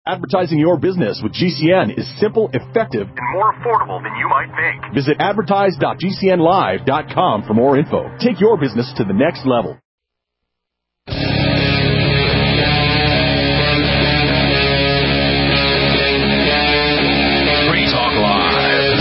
Advertising your business with GCN is simple, effective, and more affordable than you might think. Visit advertise.gcnlive.com for more info. Take your business to the next level. Free Talk Live.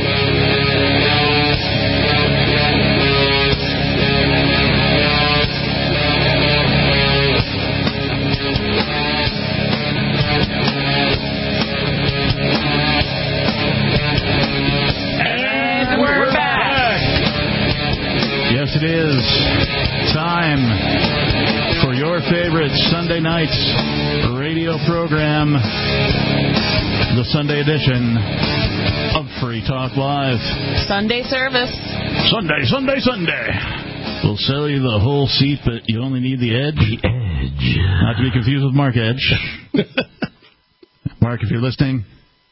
Yes, it is time for your favorite Sunday night's radio program, the Sunday edition of Free Talk Live. Sunday service. Sunday. We'll sell you the whole seat, but you only need the edge. The edge. Not to be confused with Mark Edge. Mark, if you're listening,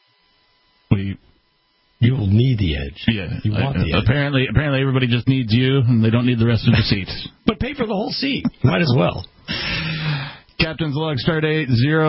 you will need the edge. Yeah. You want the edge. Apparently everybody just needs you, and they don't need the rest of the seats. But pay for the whole seat. Might as well. Captain's log, start date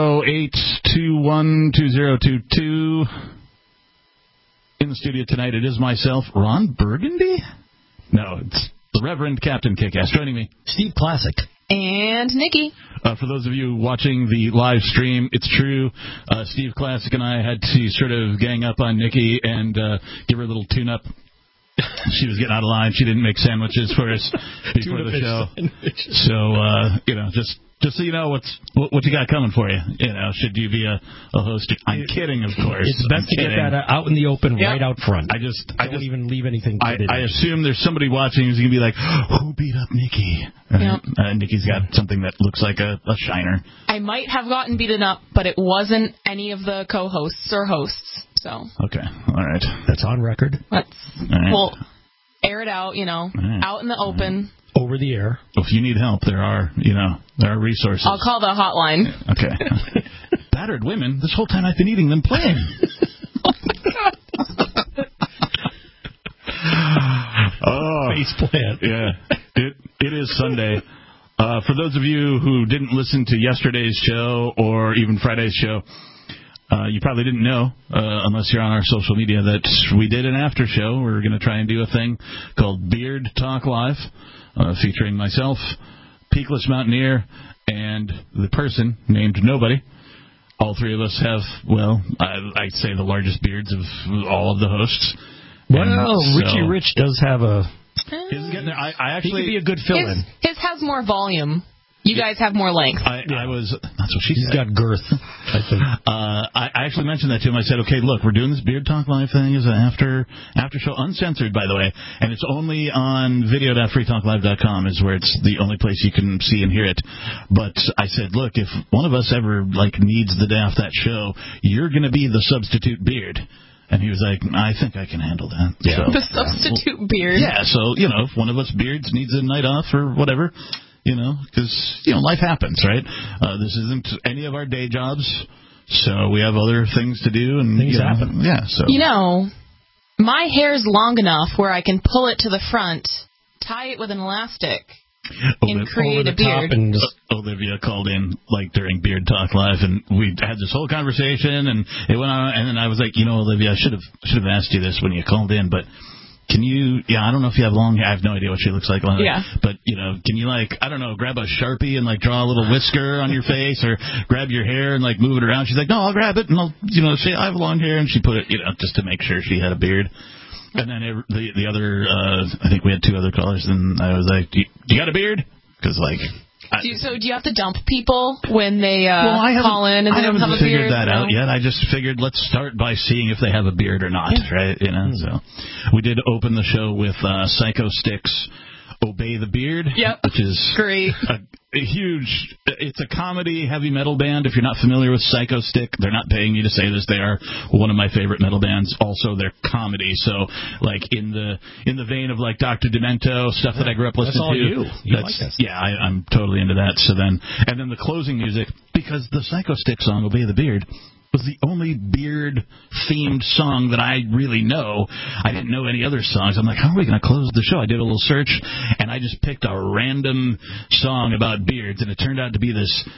08212022. In the studio tonight, it is myself, Ron Burgundy? No, it's the Reverend Captain Kickass. Joining me, Steve Classic. And Nikki. For those of you watching the live stream, it's true. Steve Classic and I had to sort of gang up on Nikki and give her a little tune-up. She was getting out of line. She didn't make sandwiches for us before the show. So, just so you know what you got coming for you. Should you be a host? I'm kidding, of course. It's best to get that out in the open, right out front. I just even leave anything. I assume there's somebody watching who's going to be like, who beat up Nikki? Yep. Nikki's got something that looks like a shiner. I might have gotten beaten up, but it wasn't any of the co-hosts or hosts. So. Okay. All right. That's on record. We'll air it out, out in the open. Over the air. If you need help, there are resources. I'll call the hotline. Okay. Battered women. This whole time I've been eating them plain. Oh my God. Face plant. Yeah. It is Sunday. For those of you who didn't listen to yesterday's show or even Friday's show, you probably didn't know, unless you're on our social media, that we did an after show. We're going to try and do a thing called Beard Talk Live, featuring myself, Peakless Mountaineer, and the person named Nobody. All three of us have, I'd say the largest beards of all of the hosts. Richie Rich does have a... His getting there. I he actually... could be a good fill-in. His has more volume. You guys have more length. That's what she said. He's got girth, I think. I actually mentioned that to him. I said, okay, look, we're doing this Beard Talk Live thing as an after show, uncensored, by the way, and it's only on video.freetalklive.com is where it's the only place you can see and hear it. But I said, look, if one of us ever needs the day off that show, you're going to be the substitute beard. And he was like, I think I can handle that. Yeah. So, the substitute beard. Yeah, so, if one of us beards needs a night off or whatever... because, life happens, right? This isn't any of our day jobs, so we have other things to do. And things happen. Yeah, so. My hair's long enough where I can pull it to the front, tie it with an elastic, and create a beard. And Olivia called in, during Beard Talk Live, and we had this whole conversation, and it went on, and then I was like, Olivia, I should have asked you this when you called in, but... Can you, I don't know if you have long hair. I have no idea what she looks like. Yeah. But, can you, grab a Sharpie and, draw a little whisker on your face or grab your hair and, move it around? She's like, no, I'll grab it and I'll, say I have long hair. And she put it, just to make sure she had a beard. And then the other, I think we had two other callers, and I was like, do you got a beard? Because, So do you have to dump people when they call in and they don't have a beard? I haven't figured that out yet. I just figured let's start by seeing if they have a beard or not, right? So we did open the show with Psycho Stick's Obey the Beard, which is great. A huge, it's a comedy heavy metal band. If you're not familiar with Psycho Stick, they're not paying me to say this. They are one of my favorite metal bands. Also, they're comedy. So, in the vein of Dr. Demento, stuff that I grew up listening to. That's all you. You like that. Yeah, I'm totally into that. So then the closing music, because the Psycho Stick song, Obey the Beard, was the only beard-themed song that I really know. I didn't know any other songs. I'm like, how are we going to close the show? I did a little search, and I just picked a random song about beards, and it turned out to be this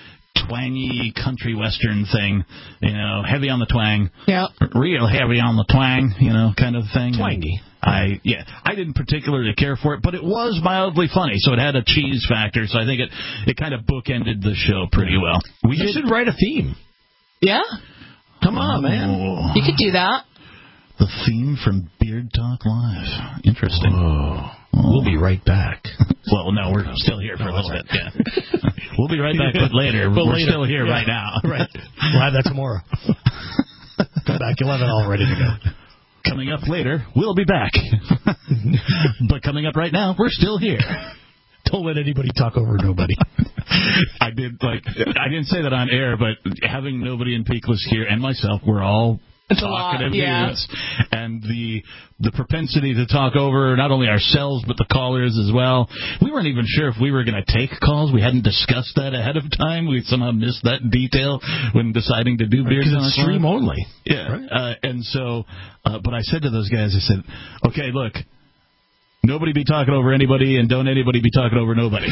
twangy country western thing, heavy on the twang. Yeah. Real heavy on the twang, kind of thing. Twangy. I didn't particularly care for it, but it was mildly funny, so it had a cheese factor, so I think it kind of bookended the show pretty well. You should write a theme. Yeah. Come on, man. You could do that. The theme from Beard Talk Live. Interesting. We'll be right back. Well, no, we're still here for a little bit. Yeah. We'll be right back, but later. We're still here right now. Right. We'll have that tomorrow. Come back. You'll have it all ready to go. Coming up later, we'll be back. But coming up right now, we're still here. Don't let anybody talk over nobody. I didn't say that on air, but having nobody in Peakless here and myself, we're all talkative dudes, and the propensity to talk over not only ourselves but the callers as well. We weren't even sure if we were going to take calls. We hadn't discussed that ahead of time. We somehow missed that detail when deciding to do Beard Talk. Because it's stream only. Yeah, right. And so, but I said to those guys, I said, okay, look, nobody be talking over anybody, and don't anybody be talking over nobody.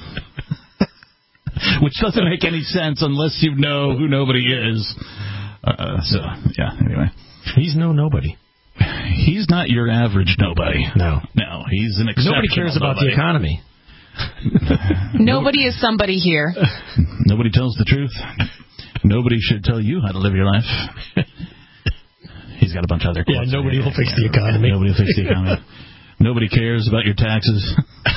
Which doesn't make any sense unless you know who nobody is. Anyway. He's nobody. He's not your average nobody. No, he's an exceptional nobody cares about the economy. Nobody is somebody here. Nobody tells the truth. Nobody should tell you how to live your life. He's got a bunch of other quotes. Yeah, nobody will fix the economy. Nobody will fix the economy. Nobody cares about your taxes.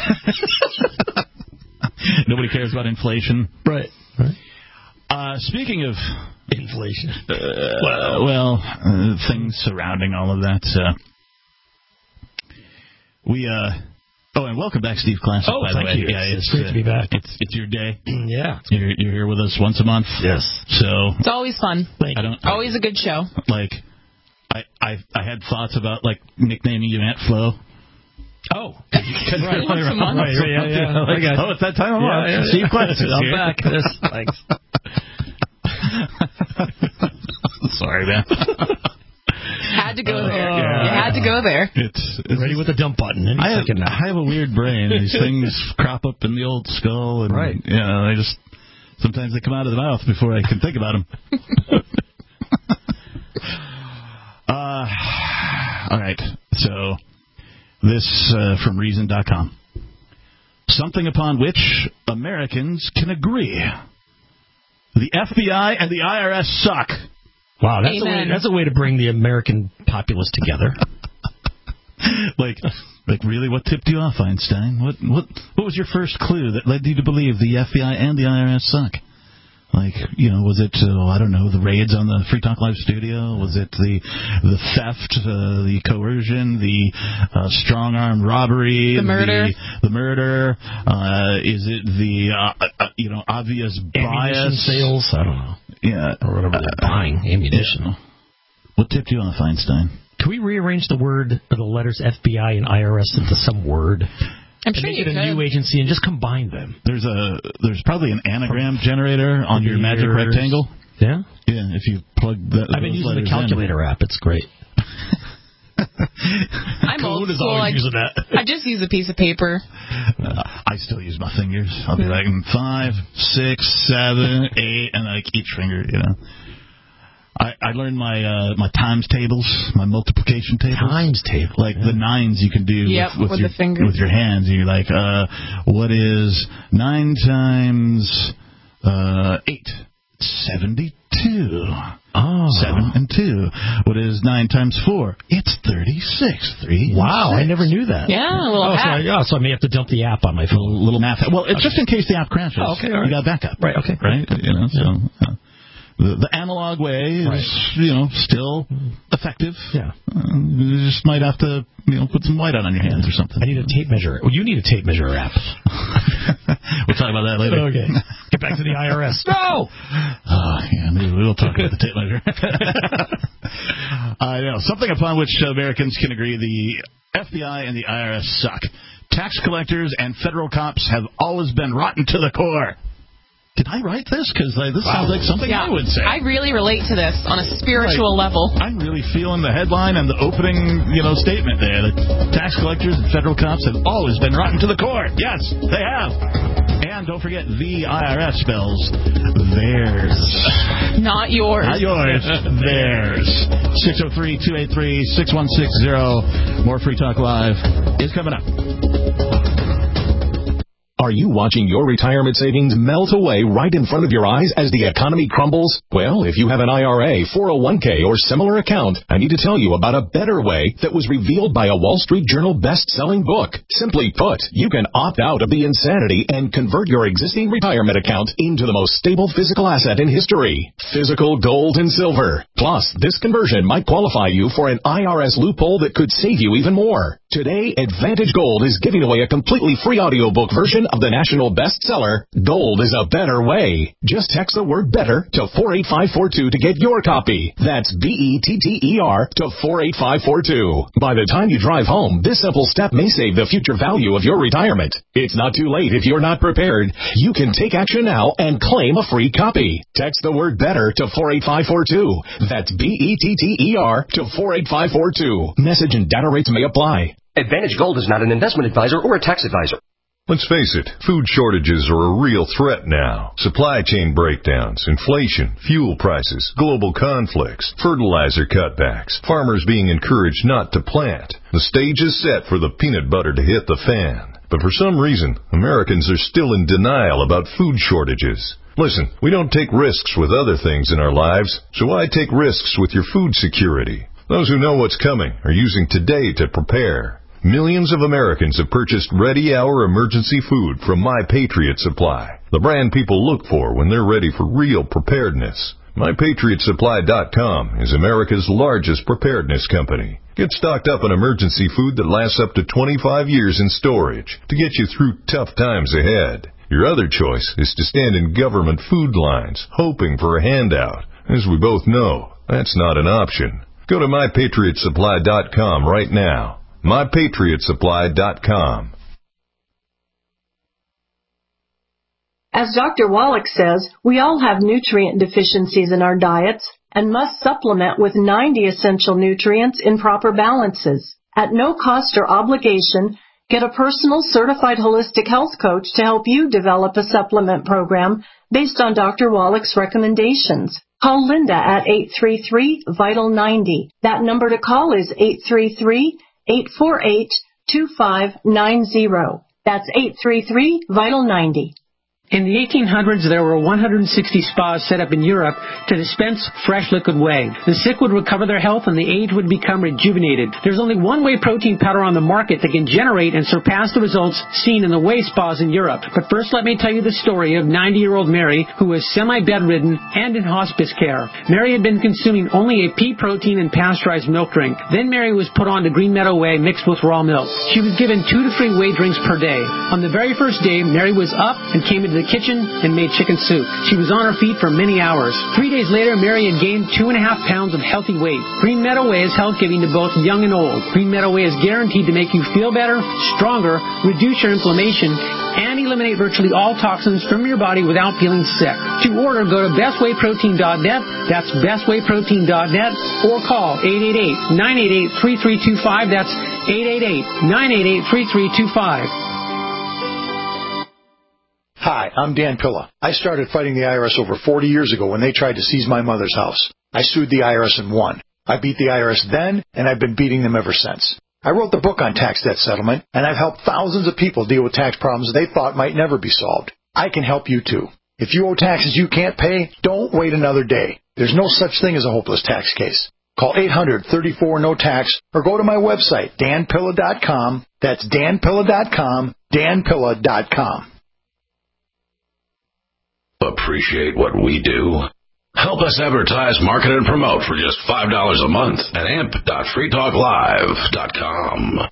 Nobody cares about inflation. Right. Speaking of inflation, things surrounding all of that, and welcome back, Steve Classic. Oh, by the way. Thank you. Yeah, it's great to be back. It's your day. Yeah, you're here with us once a month. Yes. So it's always fun. Always a good show. I had thoughts about nicknaming you Aunt Flo. Oh, right. Once a month. Right. Yeah. It's that time of month. Yeah. Steve Classic. I'm back. Yes, thanks. Sorry, man. Had to go there. You had to go there. It's ready with the dump button. I have a weird brain. These things crop up in the old skull, and right. They just sometimes they come out of the mouth before I can think about them. All right. So this from Reason.com. Something upon which Americans can agree. The FBI and the IRS suck. Wow, that's a way to bring the American populace together. like really, what tipped you off, Einstein? What was your first clue that led you to believe the FBI and the IRS suck? Was it, I don't know, the raids on the Free Talk Live studio? Was it the theft, the coercion, the strong-arm robbery? The murder? The murder? Is it the, obvious bias? Ammunition sales? I don't know. Yeah. Or whatever they're buying, ammunition. Yeah. What tipped you off, Einstein? Can we rearrange the letters FBI and IRS into some word? I'm sure you could. Make it a new agency and just combine them. There's probably an anagram generator on your magic rectangle. Yeah? Yeah, if you plug that. I've been using the calculator app. It's great. I'm old school. Using that. I just use a piece of paper. I still use my fingers. I'll be like 5, 6, 7, 8, and each finger, I learned my times tables, my multiplication tables. Times table. The nines you can do with the fingers. With your hands. And you're like, what is 9 times 8? 72. Oh. 7 and 2. What is 9 times 4? It's 36. 3. Wow, and 6. I never knew that. Yeah, a little hack. So I may have to dump the app on my phone. A little math. Well, it's just in case the app crashes. Oh, okay, all right. You got backup. Right, okay. Right? So... The analog way is, still effective. Yeah. You just might have to, put some white on your hands or something. I need a tape measure. Well, you need a tape measure app. We'll talk about that later. Okay. Get back to the IRS. No! Maybe we'll talk about the tape measure. I know. Something upon which Americans can agree, the FBI and the IRS suck. Tax collectors and federal cops have always been rotten to the core. Did I write this? Because this sounds like something I would say. I really relate to this on a spiritual level. I'm really feeling the headline and the opening, statement there. The tax collectors and federal cops have always been rotten to the core. Yes, they have. And don't forget, the IRS spells theirs. Not yours. Not yours. Theirs. 603-283-6160. More Free Talk Live is coming up. Are you watching your retirement savings melt away right in front of your eyes as the economy crumbles? Well, if you have an IRA, 401k, or similar account, I need to tell you about a better way that was revealed by a Wall Street Journal best-selling book. Simply put, you can opt out of the insanity and convert your existing retirement account into the most stable physical asset in history, physical gold and silver. Plus, this conversion might qualify you for an IRS loophole that could save you even more. Today, Advantage Gold is giving away a completely free audiobook version of the national bestseller, Gold is a Better Way. Just text the word BETTER to 48542 to get your copy. That's BETTER to 48542. By the time you drive home, this simple step may save the future value of your retirement. It's not too late if you're not prepared. You can take action now and claim a free copy. Text the word BETTER to 48542. That's BETTER to 48542. Message and data rates may apply. Advantage Gold is not an investment advisor or a tax advisor. Let's face it, food shortages are a real threat now. Supply chain breakdowns, inflation, fuel prices, global conflicts, fertilizer cutbacks, farmers being encouraged not to plant. The stage is set for the peanut butter to hit the fan. But for some reason, Americans are still in denial about food shortages. Listen, we don't take risks with other things in our lives, so why take risks with your food security? Those who know what's coming are using today to prepare. Millions of Americans have purchased ready-hour emergency food from My Patriot Supply, the brand people look for when they're ready for real preparedness. MyPatriotSupply.com is America's largest preparedness company. Get stocked up on emergency food that lasts up to 25 years in storage to get you through tough times ahead. Your other choice is to stand in government food lines, hoping for a handout. As we both know, that's not an option. Go to MyPatriotSupply.com right now. MyPatriotSupply.com. As Dr. Wallach says, we all have nutrient deficiencies in our diets and must supplement with 90 essential nutrients in proper balances. At no cost or obligation, get a personal certified holistic health coach to help you develop a supplement program based on Dr. Wallach's recommendations. Call Linda at 833-VITAL-90. That number to call is 833-848-2590. That's 833-VITAL-90. In the 1800s, there were 160 spas set up in Europe to dispense fresh liquid whey. The sick would recover their health and the aged would become rejuvenated. There's only one whey protein powder on the market that can generate and surpass the results seen in the whey spas in Europe. But first, let me tell you the story of 90-year-old Mary, who was semi-bedridden and in hospice care. Mary had been consuming only a pea protein and pasteurized milk drink. Then Mary was put on to Green Meadow Whey mixed with raw milk. She was given 2 to 3 whey drinks per day. On the very first day, Mary was up and came into the kitchen and made chicken soup. She was on her feet for many hours. 3 days later, Mary had gained 2.5 pounds of healthy weight. Green Meadow Whey is health-giving to both young and old. Green Meadow Whey is guaranteed to make you feel better, stronger, reduce your inflammation, and eliminate virtually all toxins from your body without feeling sick. To order, go to bestwayprotein.net. That's bestwayprotein.net, or call 888-988-3325. That's 888-988-3325. Hi, I'm Dan Pilla. I started fighting the IRS over 40 years ago when they tried to seize my mother's house. I sued the IRS and won. I beat the IRS then, and I've been beating them ever since. I wrote the book on tax debt settlement, and I've helped thousands of people deal with tax problems they thought might never be solved. I can help you too. If you owe taxes you can't pay, don't wait another day. There's no such thing as a hopeless tax case. Call 800-34-NO-TAX or go to my website, danpilla.com. That's danpilla.com, danpilla.com. Appreciate what we do? Help us advertise, market, and promote for just $5 a month at amp.freetalklive.com.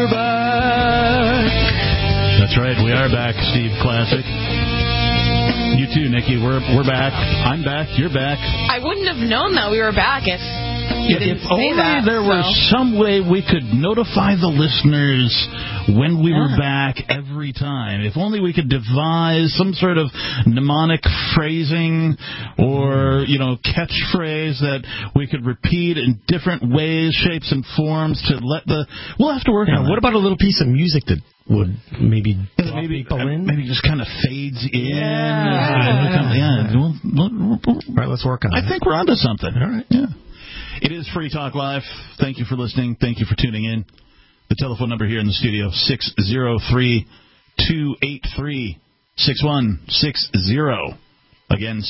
That's right, we are back, Steve Classic. You too, Nikki. We're back. I'm back. You're back. I wouldn't have known that we were back if you didn't say that. There was some way we could notify the listeners when we were back every time. If only we could devise some sort of mnemonic phrasing or, catchphrase that we could repeat in different ways, shapes, and forms to let we'll have to work on that. What about a little piece of music that would maybe people in? Maybe just kind of fades in. Yeah. All right, let's work on it. I think we're onto something. All right. Yeah. It is Free Talk Live. Thank you for listening. Thank you for tuning in. The telephone number here in the studio, 603-283-6160. Again,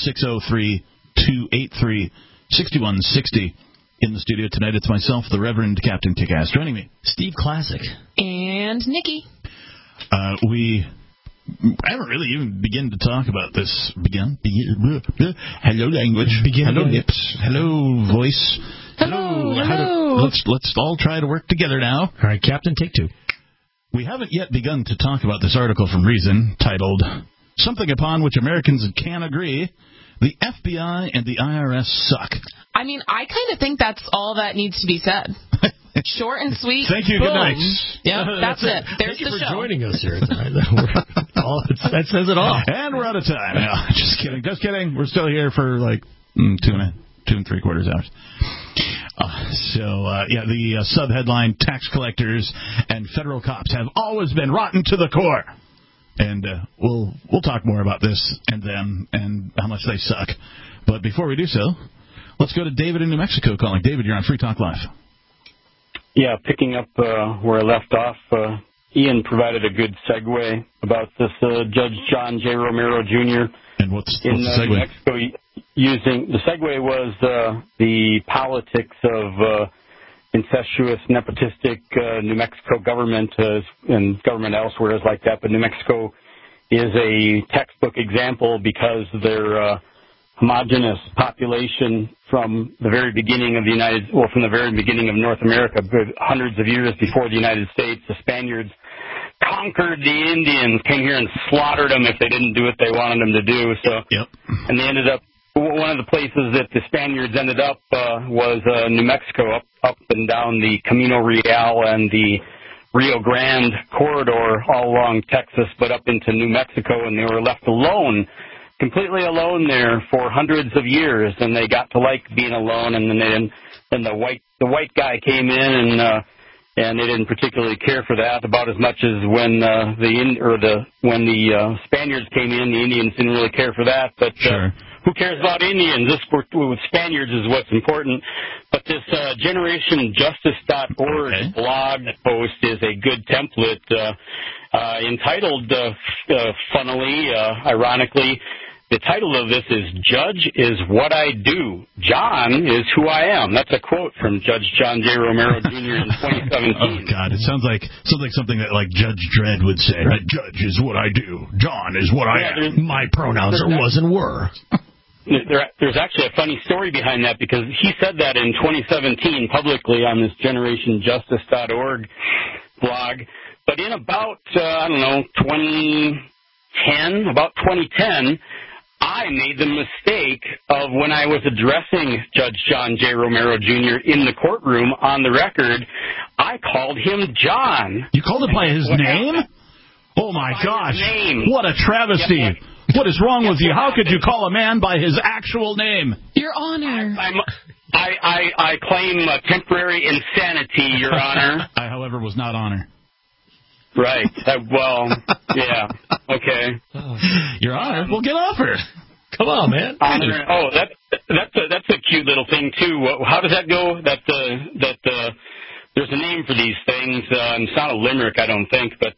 603-283-6160. In the studio tonight, it's myself, the Reverend Captain Kickass. Joining me, Steve Classic. And Nikki. I haven't really even begun to talk about this. Hello, language. Hello, lips. Hello, voice. Hello. Let's all try to work together now. All right, Captain, take two. We haven't yet begun to talk about this article from Reason titled "Something Upon Which Americans Can Agree: The FBI and the IRS Suck." I mean, I kind of think that's all that needs to be said. Short and sweet. Thank you. Boom. Good night. Yeah, that's it. There's Thank you the for show. joining us here tonight. That says it all. And we're out of time. No, just kidding. Just kidding. We're still here for like 2 and 3/4 hours. The sub-headline, tax collectors and federal cops have always been rotten to the core. And we'll talk more about this and them and how much they suck. But before we do so, let's go to David in New Mexico calling. David, you're on Free Talk Live. Yeah, picking up where I left off, Ian provided a good segue about this Judge John J. Romero Jr. And what's the segue? New Mexico the segue was the politics of incestuous, nepotistic New Mexico government, and government elsewhere is like that, but New Mexico is a textbook example because their homogenous population from the very beginning of from the very beginning of North America, hundreds of years before the United States, the Spaniards conquered the Indians, came here and slaughtered them if they didn't do what they wanted them to do. And they ended up, one of the places that the Spaniards ended up was New Mexico, up and down the Camino Real and the Rio Grande corridor all along Texas, but up into New Mexico, and they were left alone, completely alone there for hundreds of years, and they got to like being alone. And then the white guy came in, and they didn't particularly care for that about as much as when the Spaniards came in, the Indians didn't really care for that. But who cares about Indians? This with Spaniards is what's important. But this GenerationJustice.org blog post is a good template entitled, funnily, ironically. The title of this is "Judge is What I Do. John is Who I Am." That's a quote from Judge John J. Romero Jr. in 2017. Oh, God. It sounds like something that like Judge Dredd would say, right? Judge is what I do. John is what I am. My pronouns are was and were. There's actually a funny story behind that, because he said that in 2017 publicly on this GenerationJustice.org blog. But in about, 2010, I made the mistake of, when I was addressing Judge John J. Romero Jr. in the courtroom on the record, I called him John. You called him by his name? Oh, my gosh. What a travesty. What is wrong with you? How could you call a man by his actual name? Your Honor. I claim temporary insanity, Your Honor. I, however, was not honor. Right. Yeah. Okay. Your Honor, well, get off her. Come on, man. Honor. Oh, that's a cute little thing too. How does that go? There's a name for these things. It's not a limerick, I don't think, but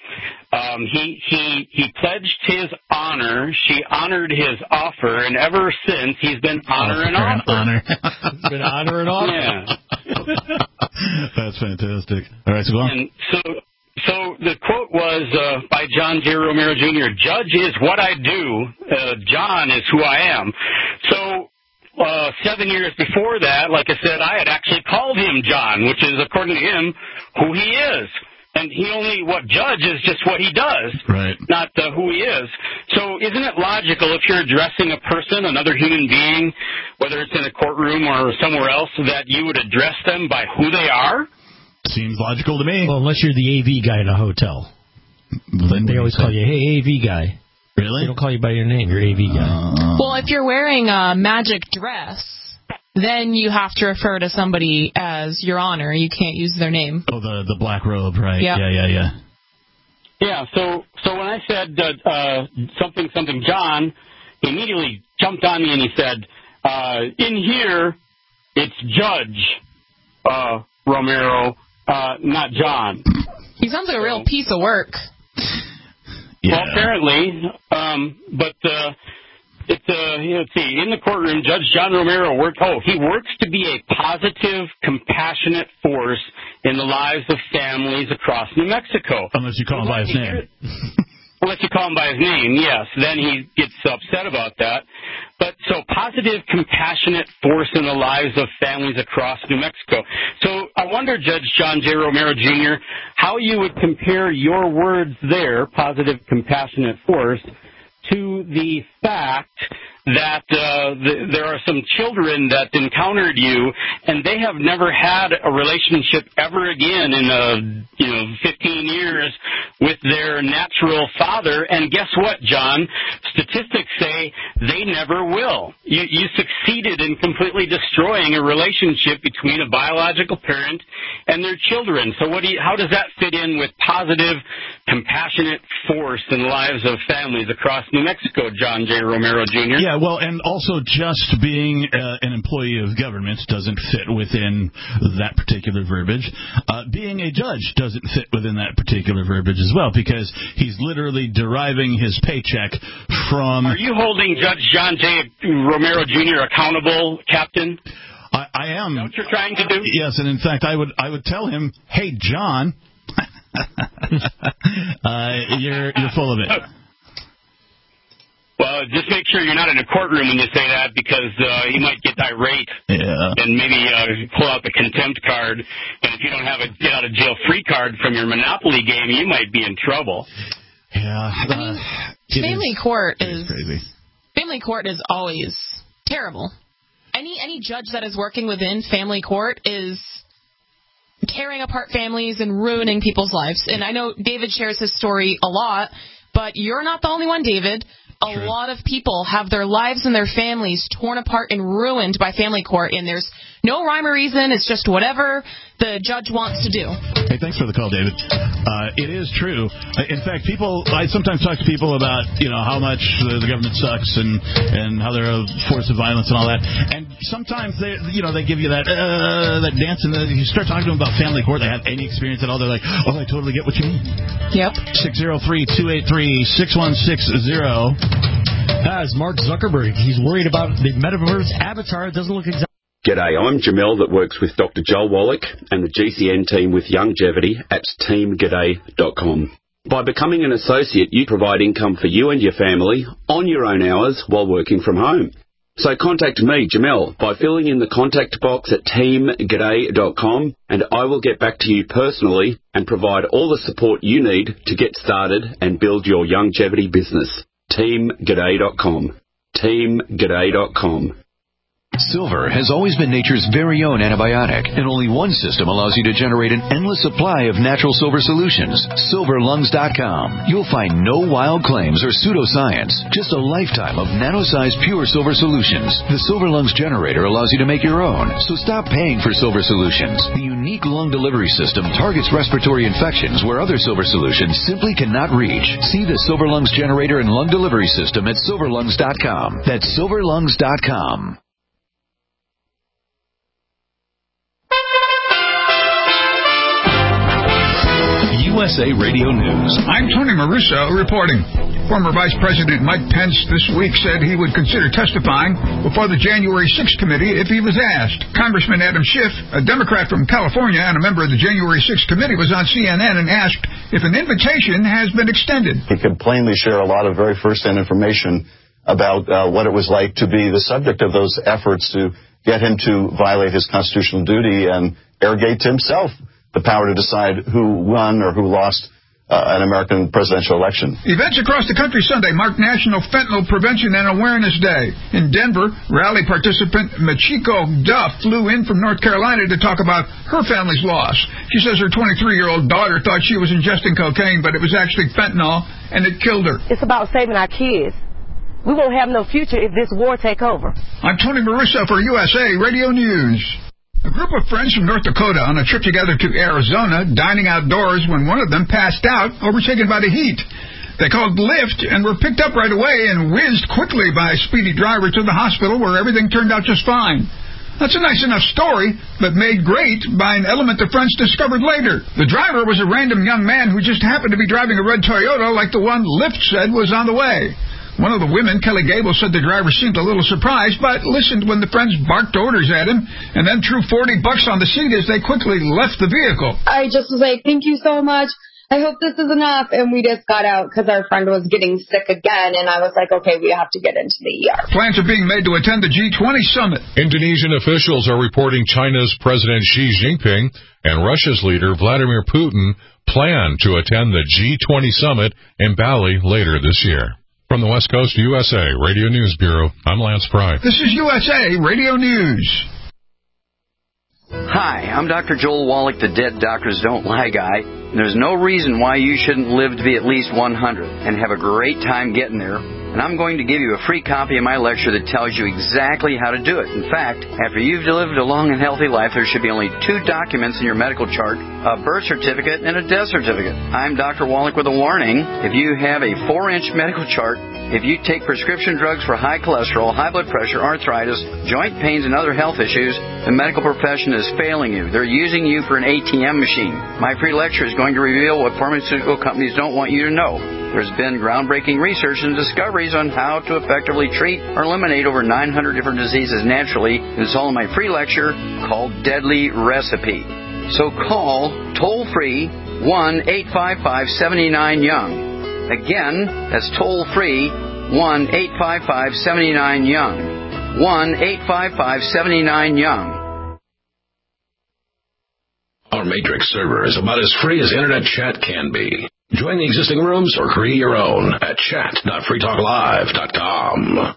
he pledged his honor. She honored his offer, and ever since he's been honor and offer. He's been honor and offer. Yeah. That's fantastic. All right, so go on. And so the quote was by John J. Romero Jr., "Judge is what I do. John is who I am." So 7 years before that, like I said, I had actually called him John, which is, according to him, who he is. And judge is just what he does, right? Not who he is. So isn't it logical if you're addressing a person, another human being, whether it's in a courtroom or somewhere else, that you would address them by who they are? Seems logical to me. Well, unless you're the AV guy in a hotel. Then they always call you, hey, AV guy. Really? They don't call you by your name, you're AV guy. Well, if you're wearing a magic dress, then you have to refer to somebody as Your Honor. You can't use their name. Oh, the black robe, right? Yep. Yeah. Yeah, so when I said something John, he immediately jumped on me and he said, in here, it's Judge Romero, not John. He sounds like a real piece of work. Yeah. Well, apparently, but let's see, in the courtroom, Judge John Romero he works to be a positive, compassionate force in the lives of families across New Mexico. Unless you call him by his name. Unless you call him by his name, yes. Then he gets upset about that. But so positive, compassionate force in the lives of families across New Mexico. So I wonder, Judge John J. Romero, Jr., how you would compare your words there, positive, compassionate force, to the fact that there are some children that encountered you, and they have never had a relationship ever again in 15 years with their natural father. And guess what, John? Statistics say they never will. You succeeded in completely destroying a relationship between a biological parent and their children. So how does that fit in with positive, compassionate force in the lives of families across New Mexico, John J. Romero, Jr.? Yeah, well, and also just being an employee of government doesn't fit within that particular verbiage. Being a judge doesn't fit within that particular verbiage as well, because he's literally deriving his paycheck from... Are you holding Judge John J. Romero, Jr. accountable, Captain? I am. Is that what you're trying to do? Yes, and in fact, I would tell him, hey, John, you're full of it. Well, just make sure you're not in a courtroom when you say that, because he might get irate and maybe pull out the contempt card. And if you don't have a get-out-of-jail-free card from your Monopoly game, you might be in trouble. Yeah. Family court is crazy. Family court is always terrible. Any judge that is working within family court is tearing apart families and ruining people's lives. And I know David shares his story a lot, but you're not the only one, David. A lot of people have their lives and their families torn apart and ruined by family court, and there's no rhyme or reason. It's just whatever the judge wants to do. Hey, thanks for the call, David. It is true. In fact, I sometimes talk to people about, how much the government sucks and how they're a force of violence and all that. And sometimes they give you that dance, and you start talking to them about family court. They have any experience at all. They're like, oh, I totally get what you mean. Yep. 603-283-6160. As Mark Zuckerberg, he's worried about the metaverse avatar. It doesn't look exactly... G'day, I'm Jamel that works with Dr. Joel Wallach and the GCN team with Longevity at teamg'day.com. By becoming an associate, you provide income for you and your family on your own hours while working from home. So contact me, Jamel, by filling in the contact box at teamg'day.com, and I will get back to you personally and provide all the support you need to get started and build your longevity business. teamg'day.com. teamg'day.com. Silver has always been nature's very own antibiotic, and only one system allows you to generate an endless supply of natural silver solutions. SilverLungs.com. You'll find no wild claims or pseudoscience, just a lifetime of nano-sized pure silver solutions. The Silver Lungs generator allows you to make your own, so stop paying for silver solutions. The unique lung delivery system targets respiratory infections where other silver solutions simply cannot reach. See the Silver Lungs generator and lung delivery system at SilverLungs.com. That's SilverLungs.com. USA Radio News. I'm Tony Maruso reporting. Former Vice President Mike Pence this week said he would consider testifying before the January 6th committee if he was asked. Congressman Adam Schiff, a Democrat from California and a member of the January 6th committee, was on CNN and asked if an invitation has been extended. He could plainly share a lot of very first-hand information about what it was like to be the subject of those efforts to get him to violate his constitutional duty, and Airgate himself the power to decide who won or who lost an American presidential election. Events across the country Sunday marked National Fentanyl Prevention and Awareness Day. In Denver, rally participant Machiko Duff flew in from North Carolina to talk about her family's loss. She says her 23-year-old daughter thought she was ingesting cocaine, but it was actually fentanyl, and it killed her. It's about saving our kids. We won't have no future if this war take over. I'm Tony Marusso for USA Radio News. A group of friends from North Dakota on a trip together to Arizona, dining outdoors when one of them passed out, overtaken by the heat. They called Lyft and were picked up right away and whizzed quickly by a speedy driver to the hospital where everything turned out just fine. That's a nice enough story, but made great by an element the friends discovered later. The driver was a random young man who just happened to be driving a red Toyota like the one Lyft said was on the way. One of the women, Kelly Gable, said the driver seemed a little surprised, but listened when the friends barked orders at him and then threw $40 on the seat as they quickly left the vehicle. I just was like, thank you so much. I hope this is enough. And we just got out because our friend was getting sick again. And I was like, okay, we have to get into the ER. Plans are being made to attend the G20 summit. Indonesian officials are reporting China's President Xi Jinping and Russia's leader Vladimir Putin plan to attend the G20 summit in Bali later this year. From the West Coast USA Radio News Bureau, I'm Lance Pry. This is USA Radio News. Hi, I'm Dr. Joel Wallach, the Dead Doctors Don't Lie guy. There's no reason why you shouldn't live to be at least 100 and have a great time getting there. And I'm going to give you a free copy of my lecture that tells you exactly how to do it. In fact, after you've lived a long and healthy life, there should be only 2 documents in your medical chart, a birth certificate and a death certificate. I'm Dr. Wallach with a warning. If you have a 4-inch medical chart, if you take prescription drugs for high cholesterol, high blood pressure, arthritis, joint pains, and other health issues, the medical profession is failing you. They're using you for an ATM machine. My free lecture is going to reveal what pharmaceutical companies don't want you to know. There's been groundbreaking research and discoveries on how to effectively treat or eliminate over 900 different diseases naturally. It's all in my free lecture called Deadly Recipe. So call toll-free 1-855-79-YOUNG. Again, that's toll-free 1-855-79-YOUNG. 1-855-79-YOUNG. Our Matrix server is about as free as internet chat can be. Join the existing rooms or create your own at chat.freetalklive.com.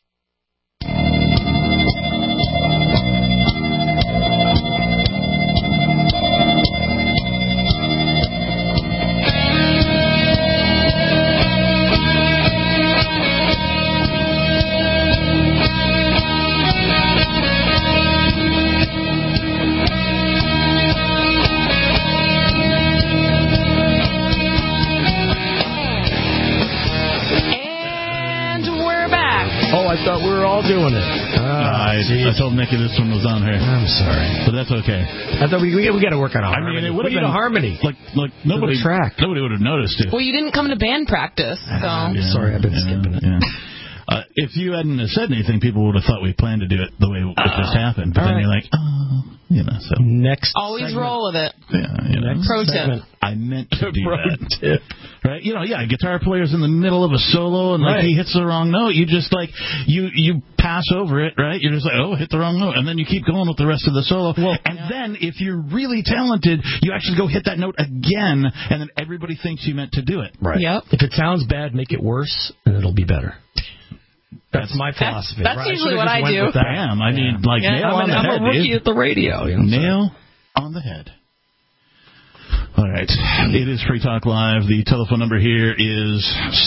I thought we were all doing it. I told Nikki this one was on here. I'm sorry, but that's okay. I thought we got to work on a harmony. It would have been a harmony. Like nobody would have noticed it. Well, you didn't come to band practice, so. Yeah, sorry, I've been skipping it. Yeah. If you hadn't said anything, people would have thought we planned to do it the way it just happened. But then you're like, so. Next always segment. roll with it. Yeah, Pro tip. I meant to do that. Tip. Right? Guitar player's in the middle of a solo and he hits the wrong note. You just you pass over it, right? You're just like, oh, hit the wrong note, and then you keep going with the rest of the solo. Then if you're really talented, you actually go hit that note again, and then everybody thinks you meant to do it. Right. Yep. If it sounds bad, make it worse, and it'll be better. That's my philosophy. That's usually what I do. Bam. I mean, nail on the head. I'm a rookie at the radio. Nail on the head. All right. It is Free Talk Live. The telephone number here is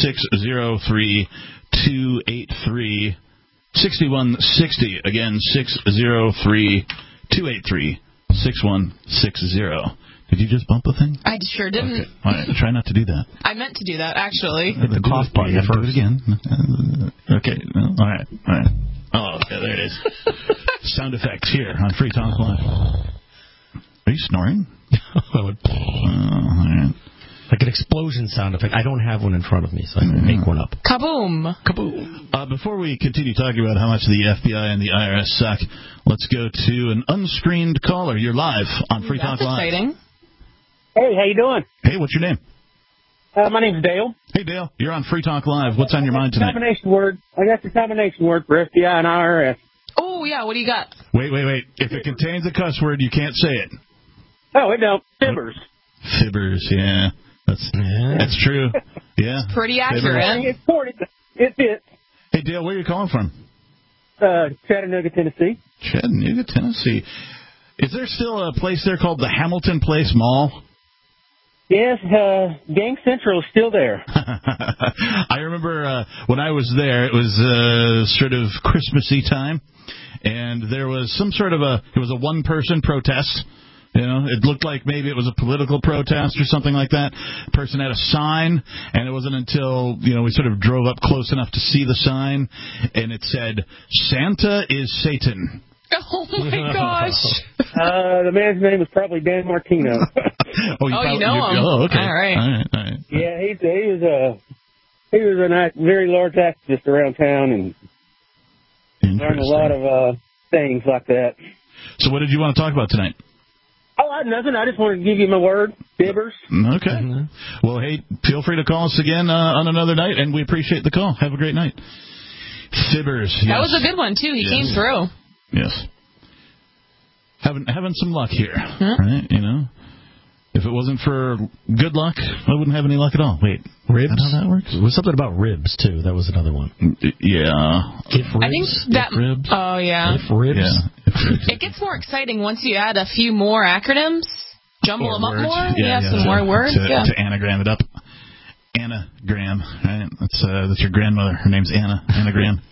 603-283-6160. Again, 603-283-6160. Did you just bump the thing? I sure didn't. Okay. All right. Try not to do that. I meant to do that, actually. Hit the cough button. Do it again. Okay. All right. Oh, okay. There it is. Sound effects here on Free Talk Live. Are you snoring? All right. Like an explosion sound effect. I don't have one in front of me, so I can make one up. Kaboom. Kaboom. Before we continue talking about how much the FBI and the IRS suck, let's go to an unscreened caller. You're live on Free Talk Live. That's exciting. Hey, how you doing? Hey, what's your name? My name's Dale. Hey, Dale. You're on Free Talk Live. What's on your mind tonight? I got the combination word for FBI and IRS. Oh, yeah. What do you got? Wait. If it contains a cuss word, you can't say it. Oh, it don't. Fibbers. Fibbers, yeah. That's true. Yeah. Pretty accurate. It's 40. It fits. Hey, Dale, where are you calling from? Chattanooga, Tennessee. Chattanooga, Tennessee. Is there still a place there called the Hamilton Place Mall? Yes, Gang Central is still there. I remember when I was there, it was sort of Christmassy time, and there was some sort of it was a one-person protest. You know, it looked like maybe it was a political protest or something like that. The person had a sign, and it wasn't until, we sort of drove up close enough to see the sign, and it said, "Santa is Satan." Oh, my gosh. The man's name is probably Dan Martino. You know him. Oh, okay. All right. Yeah, he was a very large activist around town and learned a lot of things like that. So what did you want to talk about tonight? Oh, nothing. I just wanted to give you my word, Fibbers. Okay. Well, hey, feel free to call us again on another night, and we appreciate the call. Have a great night. Fibbers. Yes. That was a good one, too. He came through. Yes. Having some luck here, right? If it wasn't for good luck, I wouldn't have any luck at all. Wait, ribs? That's how that works? There was something about ribs, too. That was another one. Yeah. If ribs? I think that... Ribs? Oh, yeah. If ribs? Yeah. It gets more exciting once you add a few more acronyms, jumble them up more. Yeah, some more words. To anagram it up. Anagram, right? That's your grandmother. Her name's Anna. Anagram.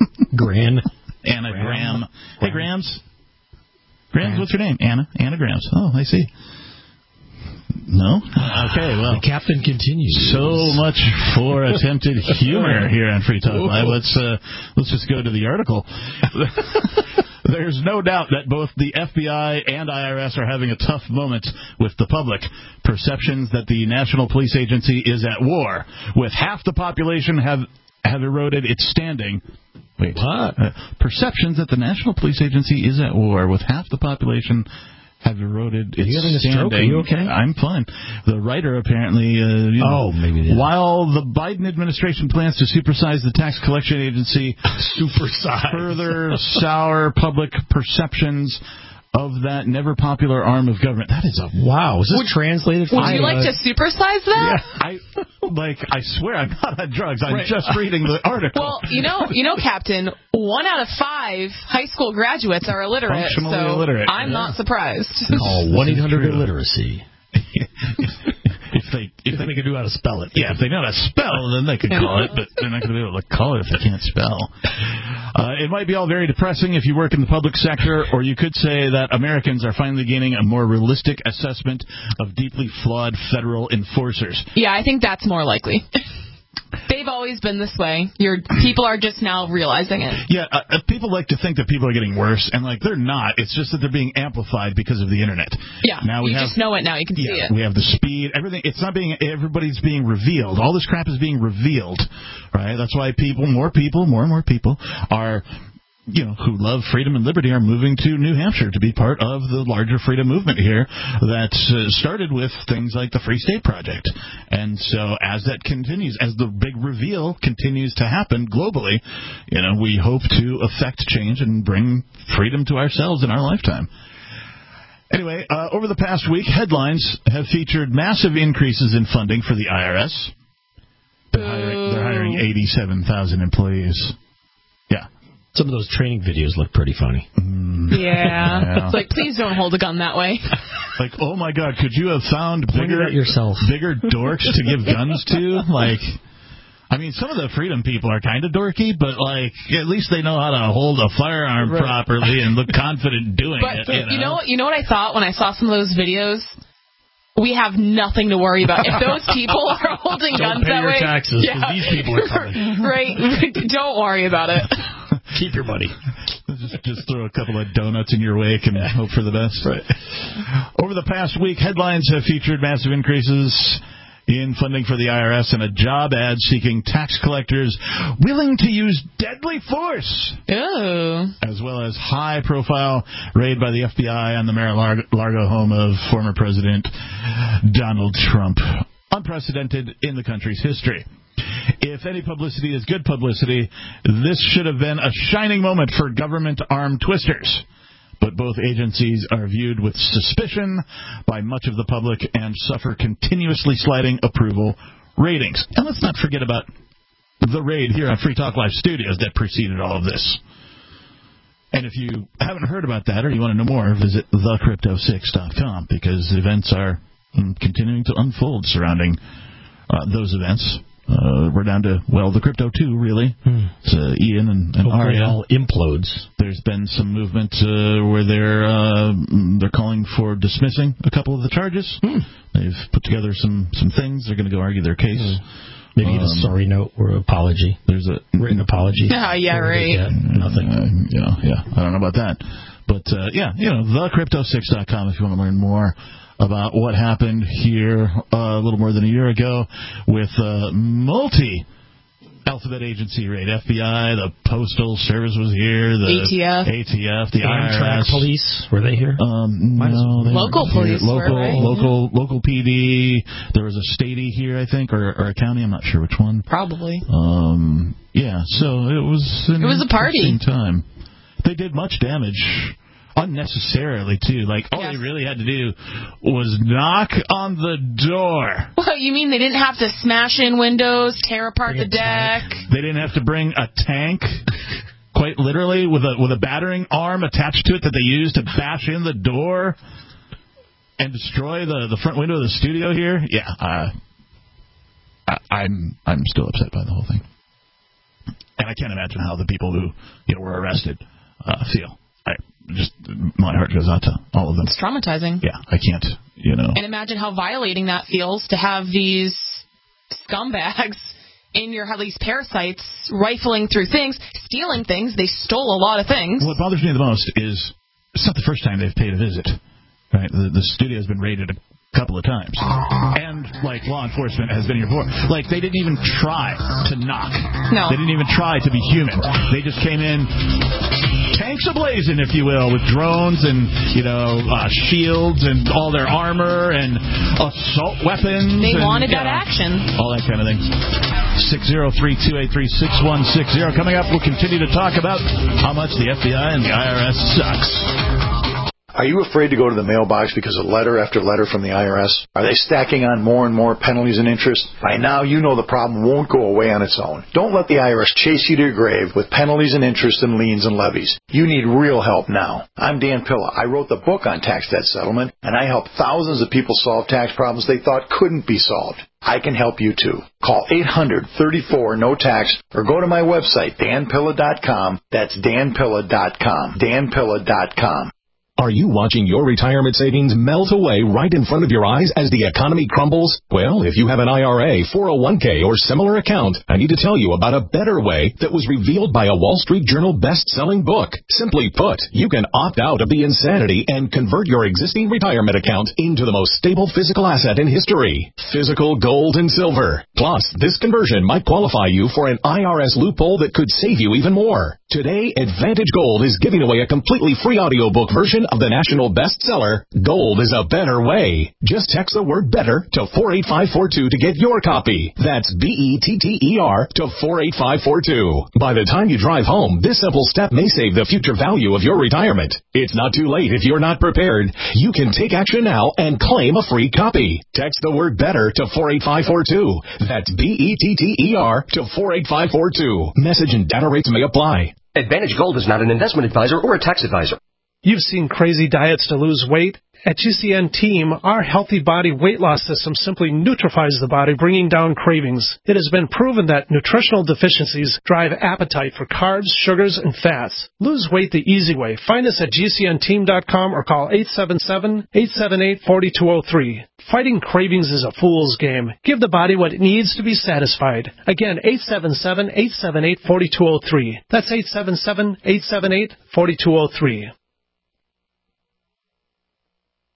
Anagram. Hey, Grams. Grams, what's your name? Anna. Anagrams. Oh, I see. No? Okay, well. The captain continues. So much for attempted humor here on Free Talk Live. Let's just go to the article. There's no doubt that both the FBI and IRS are having a tough moment with the public. Perceptions that the National Police Agency is at war, with half the population have eroded its standing. Wait, what? Perceptions that the National Police Agency is at war, with half the population have eroded its standing. Are you having a stroke? Are you okay? I'm fine. The writer apparently, maybe. While the Biden administration plans to supersize the tax collection agency, further sour public perceptions of that never popular arm of government. That is a wow. Is this translated? Would you like to supersize that? Yeah, I swear I'm not on drugs. I'm just reading the article. Well, you know, Captain, 1 out of 5 high school graduates are illiterate. Functionally so illiterate. I'm not surprised. Call 1-800-ILLITERACY. If they could do how to spell it. Yeah, if they know how to spell, then they could call it, but they're not going to be able to call it if they can't spell. It might be all very depressing if you work in the public sector, or you could say that Americans are finally gaining a more realistic assessment of deeply flawed federal enforcers. Yeah, I think that's more likely. They've always been this way. People are just now realizing it. Yeah, people like to think that people are getting worse, and they're not. It's just that they're being amplified because of the internet. Yeah, now you just know it now. You can see it. We have the speed, everything. It's not everybody's being revealed. All this crap is being revealed, right? That's why more and more people are, who love freedom and liberty are moving to New Hampshire to be part of the larger freedom movement here that started with things like the Free State Project. And so as that continues, as the big reveal continues to happen globally, we hope to affect change and bring freedom to ourselves in our lifetime. Anyway, over the past week, headlines have featured massive increases in funding for the IRS. They're hiring 87,000 employees. Yeah. Some of those training videos look pretty funny. Yeah. It's please don't hold a gun that way. Oh my God, could you have found bigger dorks to give guns to? Some of the freedom people are kind of dorky, but at least they know how to hold a firearm properly and look confident doing it. But you know what I thought when I saw some of those videos? We have nothing to worry about. If those people are holding guns that way, taxes, these people are coming. Right? Don't worry about it. Keep your money. Just throw a couple of donuts in your wake and hope for the best. Right. Over the past week, headlines have featured massive increases in funding for the IRS and a job ad seeking tax collectors willing to use deadly force. Ew. As well as high-profile raid by the FBI on the Mar-a-Lago home of former President Donald Trump. Unprecedented in the country's history. If any publicity is good publicity, this should have been a shining moment for government arm twisters. but both agencies are viewed with suspicion by much of the public and suffer continuously sliding approval ratings. And let's not forget about the raid here on Free Talk Live Studios that preceded all of this. And if you haven't heard about that or you want to know more, visit thecrypto6.com, because events are continuing to unfold surrounding those events. We're down to, the Crypto 2, really. It's Ian and Aria. All implodes. There's been some movement where they're calling for dismissing a couple of the charges. They've put together some things. They're going to go argue their case. Maybe a sorry note or apology. There's a written apology. Yeah, right. Nothing. I don't know about that. But, thecrypto6.com if you want to learn more about what happened here a little more than a year ago with multi-alphabet agency raid. FBI, the Postal Service was here, the ATF, the Amtrak IRS. Police, were they here? No, they local police local, were, right? Local PD. There was a statey here, I think, or a county. I'm not sure which one. Probably. So it was a party time. They did much damage. Unnecessarily, too. All they really had to do was knock on the door. Well, you mean they didn't have to smash in windows, tear apart the deck? They didn't have to bring a tank, quite literally, with a battering arm attached to it that they used to bash in the door and destroy the front window of the studio here. Yeah, I'm still upset by the whole thing. And I can't imagine how the people who were arrested feel. My heart goes out to all of them. It's traumatizing. Yeah, I can't, And imagine how violating that feels to have these scumbags in your, these parasites rifling through things, stealing things. They stole a lot of things. What bothers me the most is it's not the first time they've paid a visit. Right? The studio's been raided a couple of times. And, law enforcement has been here before. They didn't even try to knock. No. They didn't even try to be human. They just came in tanks ablazing, if you will, with drones and, shields and all their armor and assault weapons. They wanted that action. All that kind of thing. 603-283-6160. Coming up, we'll continue to talk about how much the FBI and the IRS sucks. Are you afraid to go to the mailbox because of letter after letter from the IRS? Are they stacking on more and more penalties and interest? By now, you know the problem won't go away on its own. Don't let the IRS chase you to your grave with penalties and interest and liens and levies. You need real help now. I'm Dan Pilla. I wrote the book on tax debt settlement, and I helped thousands of people solve tax problems they thought couldn't be solved. I can help you too. Call 800-34-NO-TAX or go to my website, danpilla.com. That's danpilla.com. danpilla.com. Are you watching your retirement savings melt away right in front of your eyes as the economy crumbles? Well, if you have an IRA, 401k, or similar account, I need to tell you about a better way that was revealed by a Wall Street Journal best-selling book. Simply put, you can opt out of the insanity and convert your existing retirement account into the most stable physical asset in history, physical gold and silver. Plus, this conversion might qualify you for an IRS loophole that could save you even more. Today, Advantage Gold is giving away a completely free audiobook version of the national bestseller, Gold is a Better Way. Just text the word BETTER to 48542 to get your copy. That's BETTER to 48542. By the time you drive home, this simple step may save the future value of your retirement. It's not too late if you're not prepared. You can take action now and claim a free copy. Text the word BETTER to 48542. That's BETTER to 48542. Message and data rates may apply. Advantage Gold is not an investment advisor or a tax advisor. You've seen crazy diets to lose weight. At GCN Team, our healthy body weight loss system simply neutralizes the body, bringing down cravings. It has been proven that nutritional deficiencies drive appetite for carbs, sugars, and fats. Lose weight the easy way. Find us at GCNteam.com or call 877-878-4203. Fighting cravings is a fool's game. Give the body what it needs to be satisfied. Again, 877-878-4203. That's 877-878-4203.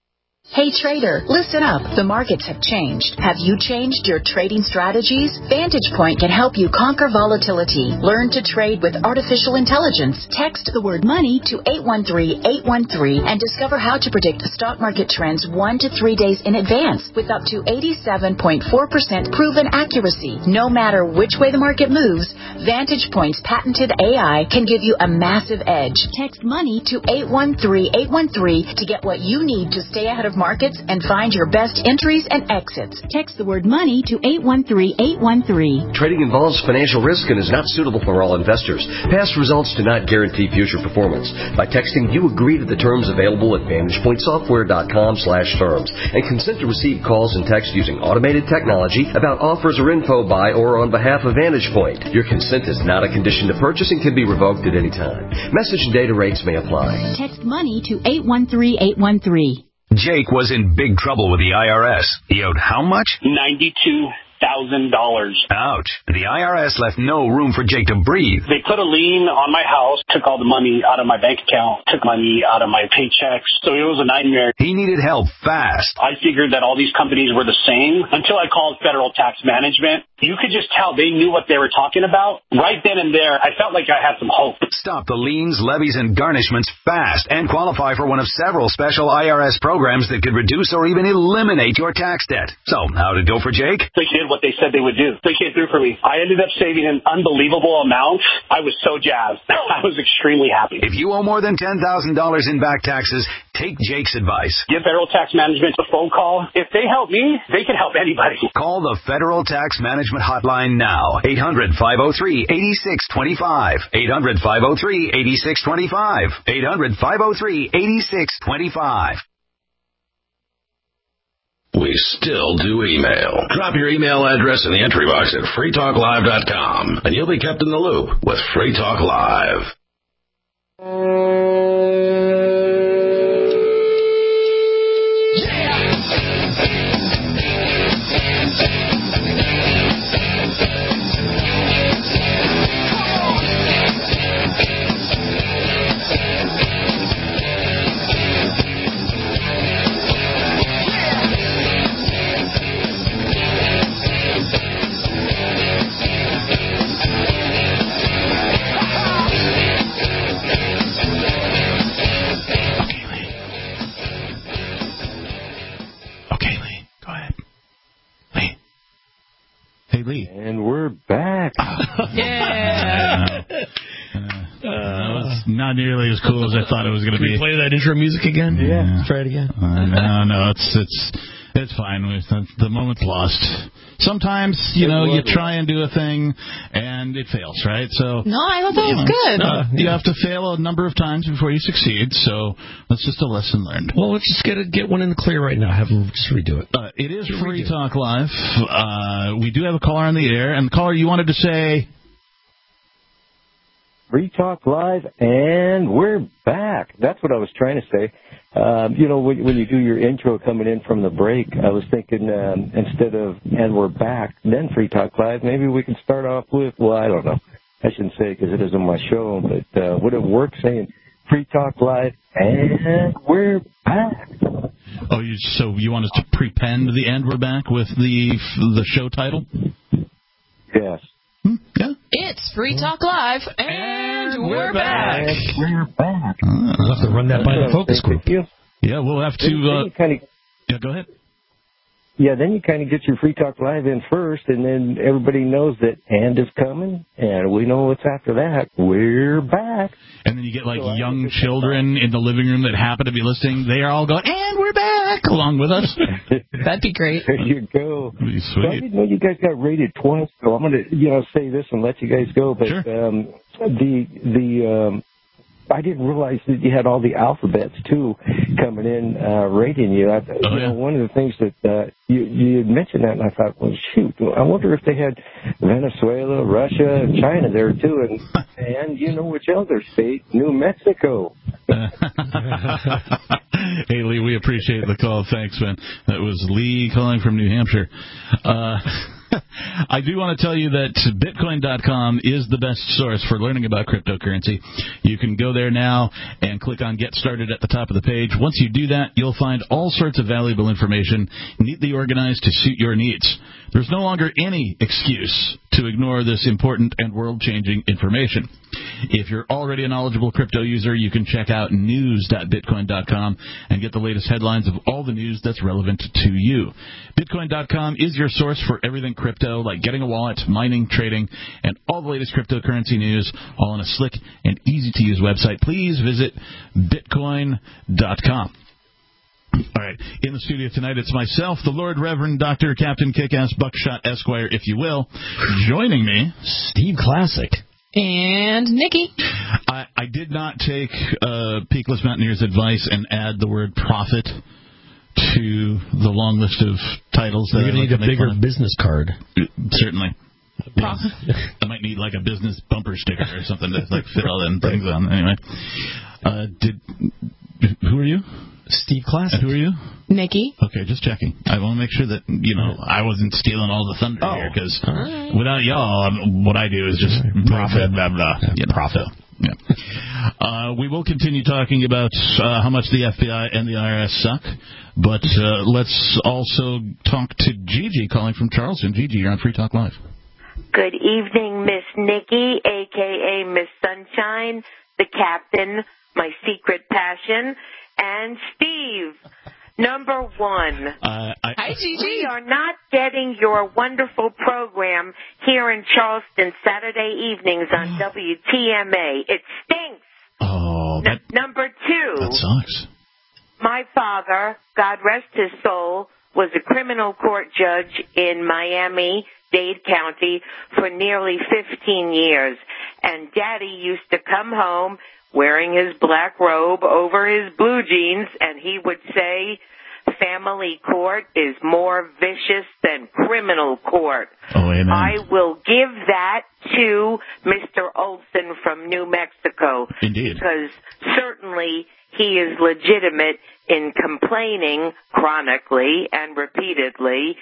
Hey trader, listen up. The markets have changed. Have you changed your trading strategies? Vantage Point can help you conquer volatility. Learn to trade with artificial intelligence. Text the word money to 813-813 and discover how to predict stock market trends 1 to 3 days in advance with up to 87.4% proven accuracy. No matter which way the market moves, Vantage Point's patented AI can give you a massive edge. Text money to 813-813 to get what you need to stay ahead of markets and find your best entries and exits. Text the word money to 813-813. Trading involves financial risk and is not suitable for all investors. Past results do not guarantee future performance. By texting, you agree to the terms available at VantagePointSoftware.com/terms and consent to receive calls and texts using automated technology about offers or info by or on behalf of Vantage Point. Your consent is not a condition to purchase and can be revoked at any time. Message and data rates may apply. Text money to 813-813. Jake was in big trouble with the IRS. He owed how much? $92,000. Ouch. The IRS left no room for Jake to breathe. They put a lien on my house, took all the money out of my bank account, took money out of my paychecks. So it was a nightmare. He needed help fast. I figured that all these companies were the same until I called Federal Tax Management. You could just tell they knew what they were talking about. Right then and there, I felt like I had some hope. Stop the liens, levies, and garnishments fast and qualify for one of several special IRS programs that could reduce or even eliminate your tax debt. So, how'd it go for Jake? They did what they said they would do. They came through for me. I ended up saving an unbelievable amount. I was so jazzed. I was extremely happy. If you owe more than $10,000 in back taxes, take Jake's advice. Give Federal Tax Management a phone call. If they help me, they can help anybody. Call the Federal Tax Management hotline now. 800-503-8625. 800-503-8625. 800-503-8625. We still do email. Drop your email address in the entry box at freetalklive.com, and you'll be kept in the loop with Free Talk Live. Lee. And we're back. Yeah. That was not nearly as cool as I thought it was going to be. Can we play that intro music again? Yeah. Try it again. No, it's fine. The moment's lost. Sometimes, you try and do a thing, and it fails, right? So no, I thought that was good. You have to fail a number of times before you succeed, so that's just a lesson learned. Well, let's just get one in the clear right now. Have them just redo it. It is Free Talk Live. We do have a caller on the air, and the caller, you wanted to say... Free Talk Live, and we're back. That's what I was trying to say. When you do your intro coming in from the break, I was thinking instead of "and we're back," then Free Talk Live, maybe we can start off with, well, I don't know. I shouldn't say it because it isn't my show, but would it work saying Free Talk Live, and we're back? Oh, so you want us to prepend the "and we're back" with the show title? Yes. Yeah. It's Free Talk Live, and we're back. We're back. We'll have to run that by the focus group. Yeah, we'll have to... Yeah, go ahead. Yeah, then you kind of get your Free Talk Live in first, and then everybody knows that "and" is coming, and we know what's after that. We're back. And then you get, young children in the living room that happen to be listening. They are all going, "And we're back," along with us. That'd be great. There you go. That'd be sweet. So I didn't know you guys got rated twice, so I'm going to, say this and let you guys go. But sure. I didn't realize that you had all the alphabets, too, coming in, rating you. One of the things that you had mentioned that, and I thought, well, shoot, I wonder if they had Venezuela, Russia, and China there, too. And which other state? New Mexico. Hey, Lee, we appreciate the call. Thanks, man. That was Lee calling from New Hampshire. I do want to tell you that Bitcoin.com is the best source for learning about cryptocurrency. You can go there now and click on Get Started at the top of the page. Once you do that, you'll find all sorts of valuable information, neatly organized to suit your needs. There's no longer any excuse to ignore this important and world-changing information. If you're already a knowledgeable crypto user, you can check out news.bitcoin.com and get the latest headlines of all the news that's relevant to you. Bitcoin.com is your source for everything crypto, like getting a wallet, mining, trading, and all the latest cryptocurrency news, all on a slick and easy-to-use website. Please visit bitcoin.com. All right, in the studio tonight, it's myself, the Lord Reverend Dr. Captain Kick-Ass Buckshot Esquire, if you will. Joining me, Steve Classic. And Nikki. I did not take Peakless Mountaineer's advice and add the word profit to the long list of titles. You're going to need a bigger business card. Certainly. Profit. I might need like a business bumper sticker or something to like fit all them things on. Anyway, who are you? Steve Classic. Who are you? Nikki. Okay, just checking. I want to make sure that, I wasn't stealing all the thunder here, because without y'all, what I do is just profit, blah, blah. Profit. Yeah. We will continue talking about how much the FBI and the IRS suck, but let's also talk to Gigi calling from Charleston. Gigi, you're on Free Talk Live. Good evening, Miss Nikki, a.k.a. Miss Sunshine, the captain, my secret passion, and Steve, number one. Hi, Gigi. We are not getting your wonderful program here in Charleston Saturday evenings on WTMA. It stinks. Oh, number two. That sucks. My father, God rest his soul, was a criminal court judge in Miami-Dade County for nearly 15 years. And Daddy used to come home wearing his black robe over his blue jeans, and he would say, family court is more vicious than criminal court. Oh, amen. I will give that to Mr. Olson from New Mexico. Indeed. Because certainly he is legitimate in complaining chronically and repeatedly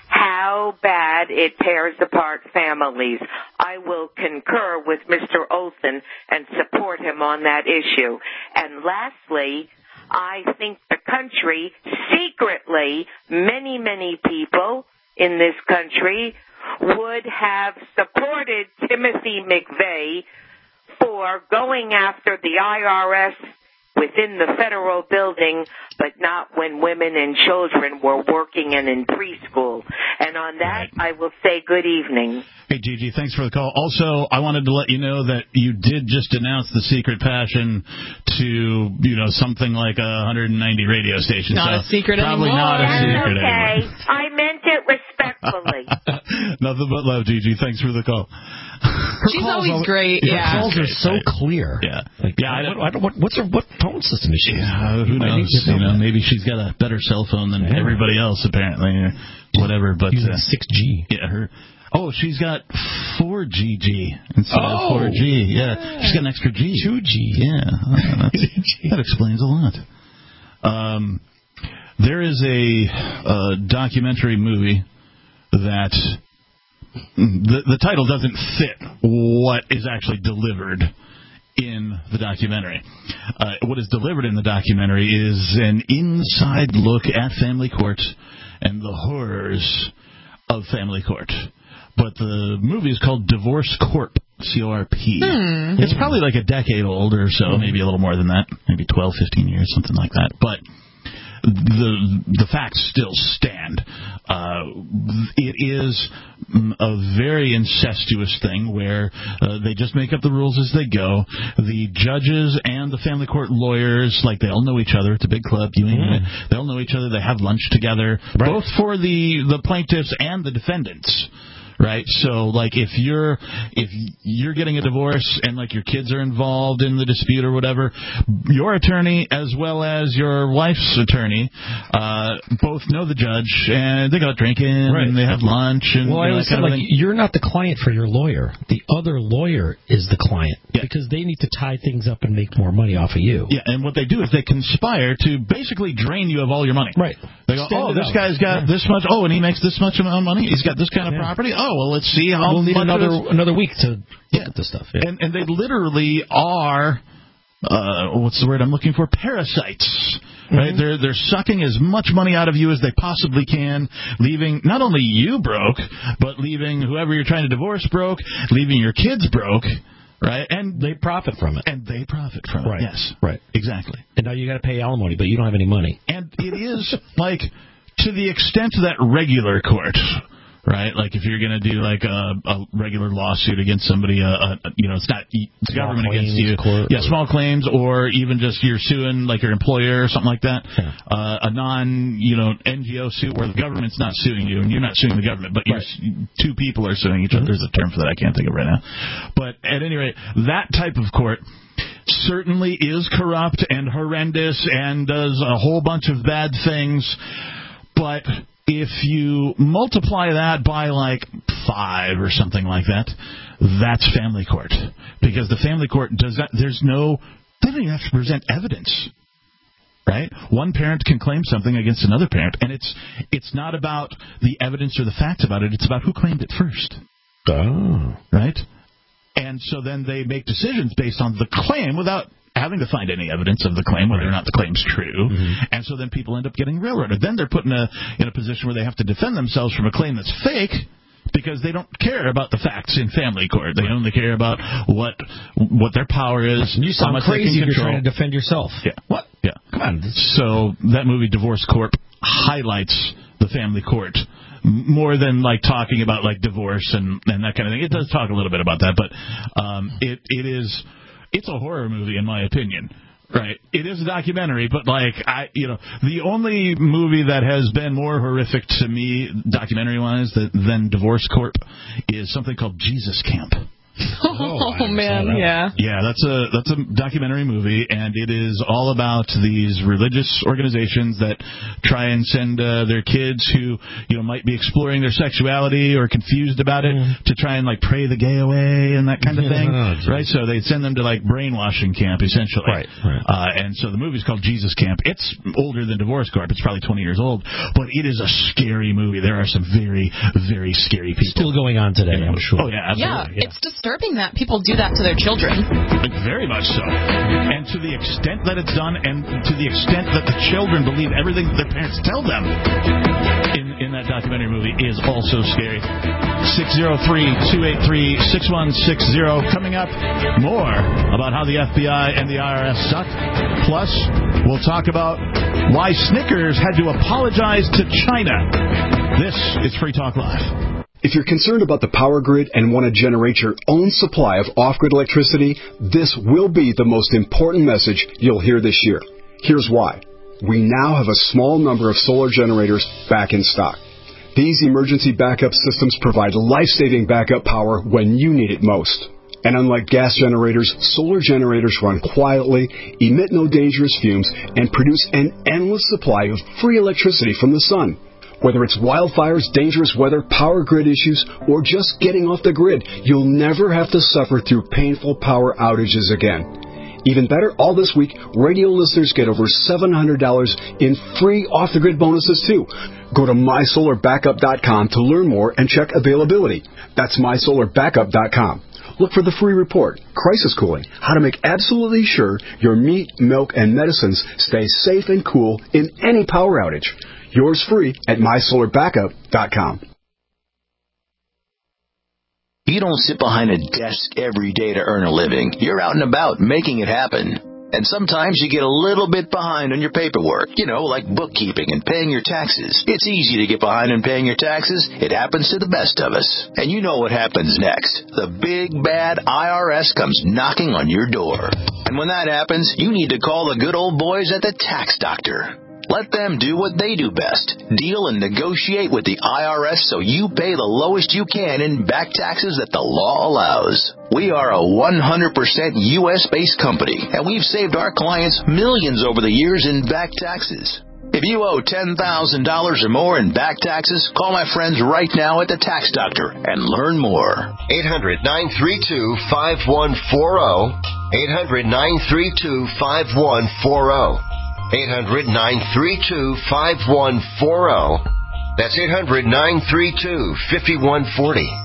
how bad it tears apart families. I will concur with Mr. Olson and support him on that issue. And lastly, I think the country, secretly, many, many people in this country would have supported Timothy McVeigh for going after the IRS within the federal building, but not when women and children were working and in preschool. And on that, I will say good evening. Hey, Gigi, thanks for the call. Also, I wanted to let you know that you did just announce the secret passion to, something like 190 radio stations. Not a secret probably anymore. Not a secret okay. anymore. I meant it respectfully. Nothing but love, Gigi. Thanks for the call. She's always great. Her calls are so clear. Yeah. What phone system is she? Who knows? Maybe she's got a better cell phone than everybody else, apparently, or whatever. But using 6G. Yeah, she's got 4GG instead of 4G. Yeah, she's got an extra G. 2G. Yeah, that explains a lot. There is a documentary movie that the title doesn't fit what is actually delivered in the documentary. What is delivered in the documentary is an inside look at family court and the horrors of family court. But the movie is called Divorce Corp, C-O-R-P. It's probably like a decade old or so, maybe a little more than that, maybe 12, 15 years, something like that. But the facts still stand. It is a very incestuous thing where they just make up the rules as they go. The judges and the family court lawyers, they all know each other. It's a big club. They all know each other. They have lunch together, both for the plaintiffs and the defendants. right? So, like, if you're getting a divorce and, like, your kids are involved in the dispute or whatever, your attorney as well as your wife's attorney both know the judge, and they go out drinking, and they have lunch, and I always said, like, you're not the client for your lawyer. The other lawyer is the client, because they need to tie things up and make more money off of you. Yeah, and what they do is they conspire to basically drain you of all your money. Right. They go, this guy's got this much, and he makes this much amount of money. He's got this kind of property. Let's see how we'll need much another week to look at this stuff. Yeah. And they literally are, what's the word I'm looking for? Parasites. Right? They're sucking as much money out of you as they possibly can, leaving not only you broke, but leaving whoever you're trying to divorce broke, leaving your kids broke. Right, and they profit from it. Right. Yes. Right. Exactly. And now you got to pay alimony, but you don't have any money. And it is like to the extent that regular court, right? Like if you're going to do like a regular lawsuit against somebody, it's not the government against you. Small claims, or even just you're suing like your employer or something like that. Yeah. A NGO suit where the government's not suing you and you're not suing the government, but two people are suing each other. There's a term for that I can't think of right now. But at any rate, that type of court certainly is corrupt and horrendous and does a whole bunch of bad things, but if you multiply that by like 5 or something like that, that's family court. Because the family court does that. They don't even have to present evidence. Right? One parent can claim something against another parent, and it's not about the evidence or the facts about it. It's about who claimed it first. Oh. Right? And so then they make decisions based on the claim without having to find any evidence of the claim, whether or not the claim's true. And so then people end up getting railroaded. Then they're put in a position where they have to defend themselves from a claim that's fake because they don't care about the facts in family court. They only care about what their power is. You sound crazy if you're trying to defend yourself. Yeah. What? Yeah. Come on. So that movie, Divorce Corp, highlights the family court more than like talking about like divorce and that kind of thing. It does talk a little bit about that, but it's a horror movie in my opinion. Right. It is a documentary, but like the only movie that has been more horrific to me documentary-wise than Divorce Corp is something called Jesus Camp. Oh man, yeah. Yeah, that's a documentary movie, and it is all about these religious organizations that try and send their kids who might be exploring their sexuality or confused about it to try and like pray the gay away and that kind of thing. Right? So they send them to like brainwashing camp essentially. Right. And so the movie's called Jesus Camp. It's older than Divorce Corp. It's probably 20 years old, but it is a scary movie. There are some very, very scary people. Still going on today, I'm sure. Oh yeah, absolutely. Yeah, it's disturbing that people do that to their children. Very much so. And to the extent that it's done, and to the extent that the children believe everything that their parents tell them in that documentary movie is also scary. 603-283-6160. Coming up, more about how the FBI and the IRS suck. Plus, we'll talk about why Snickers had to apologize to China. This is Free Talk Live. If you're concerned about the power grid and want to generate your own supply of off-grid electricity, this will be the most important message you'll hear this year. Here's why. We now have a small number of solar generators back in stock. These emergency backup systems provide life-saving backup power when you need it most. And unlike gas generators, solar generators run quietly, emit no dangerous fumes, and produce an endless supply of free electricity from the sun. Whether it's wildfires, dangerous weather, power grid issues, or just getting off the grid, you'll never have to suffer through painful power outages again. Even better, all this week, radio listeners get over $700 in free off-the-grid bonuses, too. Go to mysolarbackup.com to learn more and check availability. That's mysolarbackup.com. Look for the free report, Crisis Cooling, how to make absolutely sure your meat, milk, and medicines stay safe and cool in any power outage. Yours free at mysolarbackup.com. You don't sit behind a desk every day to earn a living. You're out and about making it happen. And sometimes you get a little bit behind on your paperwork, like bookkeeping and paying your taxes. It's easy to get behind on paying your taxes. It happens to the best of us. And you know what happens next. The big, bad IRS comes knocking on your door. And when that happens, you need to call the good old boys at the Tax Doctor. Let them do what they do best. Deal and negotiate with the IRS so you pay the lowest you can in back taxes that the law allows. We are a 100% U.S.-based company, and we've saved our clients millions over the years in back taxes. If you owe $10,000 or more in back taxes, call my friends right now at the Tax Doctor and learn more. 800-932-5140. 800-932-5140. 800-932-5140. That's 800-932-5140.